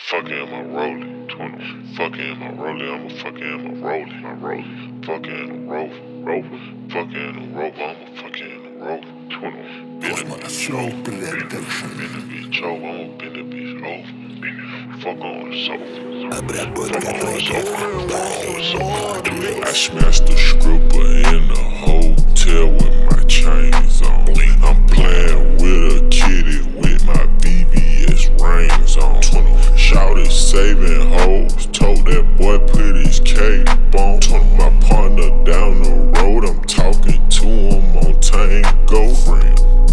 Fucking in my rolling, 20. Fucking in my rolling, I'ma fucking in my rolling. Fucking in the rover. Fucking in the rover, I'ma fucking in the rover, 20. Been a bitch over. Been a bitch over, I'ma been a bitch over. Fuck on the sofa. Fuck on the sofa. Fuck on the sofa. I smashed the stripper in the hotel with my chains on. I'm playing with a kitty with my VVS rings on. Shouted saving hoes, told that boy put his cape on. My partner down the road, I'm talking to him on Tango Ring.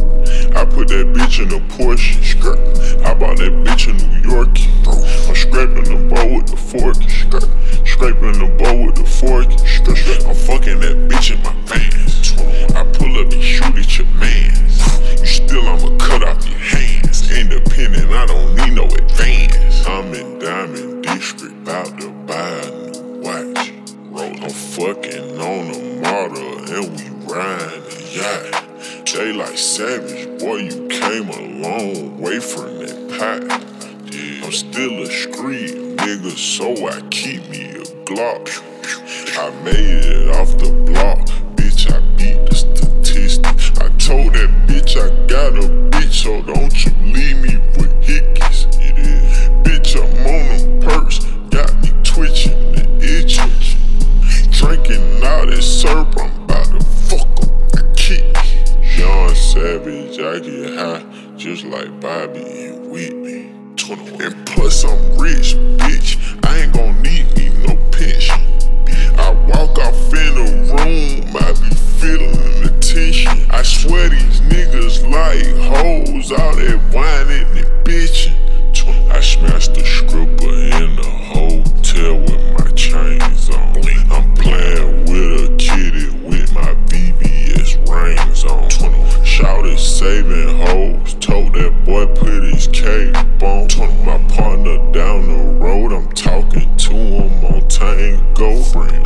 I put that bitch in a Porsche skirt. I bought that bitch in New York. I'm scraping the bowl with the fork skirt. Scraping the bowl with the fork skirt. I'm fucking that bitch in my pants. I pull up and shoot at your mans. You still, I'ma cut off your hands. Independent, I don't need no advance. I'm in Diamond District, about to buy a new watch. I'm fucking on a model and we riding a yacht. They like savage, boy, you came a long way from that pot. I'm still a street nigga, so I keep me a Glock. I made it off the block, bitch, I beat the statistics. I told that bitch I got a bitch, so don't you leave me with hickeys. Bitch, I'm on them perks, got me twitching the itching. Drinking all that syrup, I'm about to fuck up the kick. Young Savage, I get high, just like Bobby and Whitney. And plus I'm rich, bitch, I ain't gon' need me no pension. I walk off in the room, I be feeling the tension. I swear these niggas like hoes, all that whining and bitching. I smashed the stripper in the hotel with my chains on. I'm playing with a kitty with my VVS rings on. Shouted saving hoes, told that boy put his cape on. My partner down the road, I'm talking to him on Tango Ring.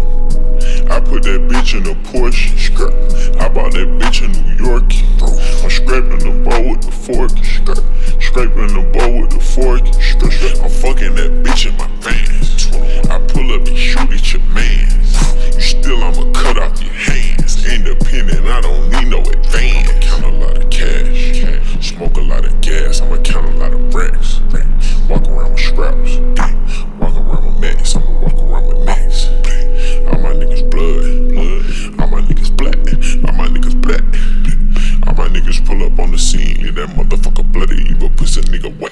I put that bitch in a Porsche skirt. I bought that bitch in New York. I'm scraping the bowl with the fork skirt. Scraping the bowl with the fork skirt. I'm fucking that bitch in my pants. I pull up and shoot at your mans. You still, I'ma cut off your hands. Independent, I don't need no advance. I'ma count a lot of cash, smoke a lot of gas. I'ma count a lot of racks. Walk around with scraps, walk around with max. I'ma walk around with max. All my niggas blood, all my niggas black, all my niggas black. All my niggas pull up on the scene, and that motherfucker bloody, you a pussy nigga whack.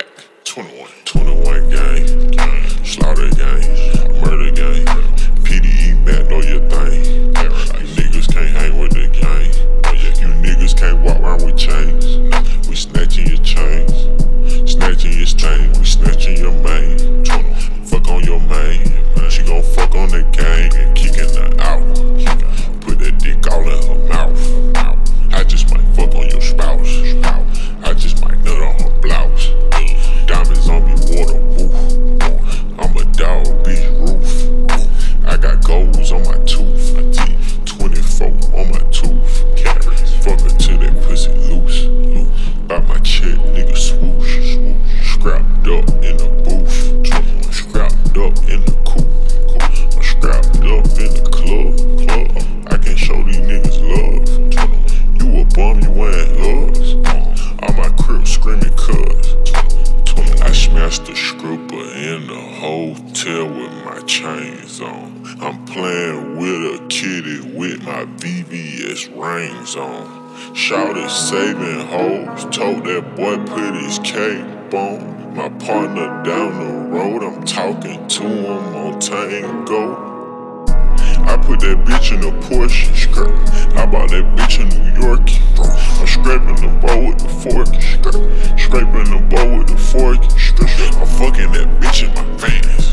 21 gang, slaughter gang, murder gang, PDE man, know your thing. You niggas can't hang with the gang. You niggas can't walk around with chains. We snatching your chains, snatching your chains, we snatching your main. Fuck on your main, she gon' fuck on the gang and kicking her out. Put that dick all in her mouth. I just might fuck on your spouse. I just might nut on her blouse. Diamonds on me, waterproof. I'm a dog, bitch, roof. I got golds on my tooth. 24 on my tooth. Fuck her till that pussy loose. By my check, nigga swoosh. Scrapped up in the booth. Scrapped up in the coupe. I'm scrapped up in the club. I can show these niggas love. You a bum, you ain't us. All my crib screaming cuz. I smashed the stripper in the hotel with my chains on. I'm playing with a kitty with my VVS rings on. Shouted saving hoes, told that boy put his cape on. My partner down the road, I'm talking to him on Tango. I put that bitch in a Porsche skirt. I bought that bitch in New York. I'm scraping the bowl with the fork skirt. Scraping the bowl with the fork skirt. I'm fucking that bitch in my pants.